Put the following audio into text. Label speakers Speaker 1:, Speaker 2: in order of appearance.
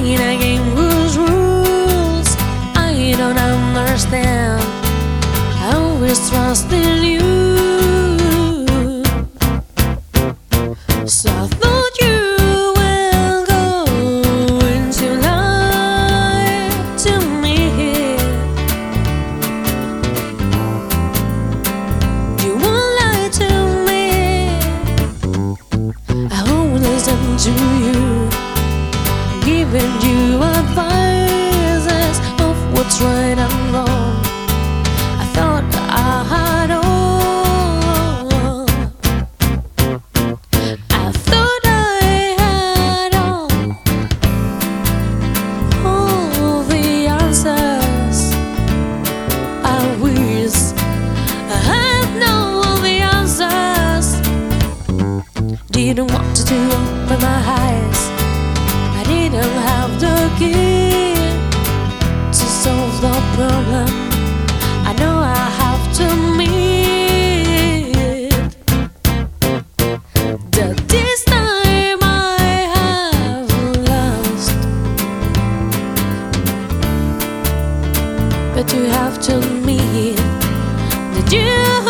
Speaker 1: playing a game whose rules I don't understand. I always trust in you, so I thought you were going to lie to me. You won't lie to me. I won't listen to you, giving you advices of what's right and wrong. I thought I had all. I thought I had all the answers. I wish I had known all the answers. Didn't want to open my eyes. I didn't have the key to solve the problem. I know I have to meet that this time I have lost. But you have to meet that you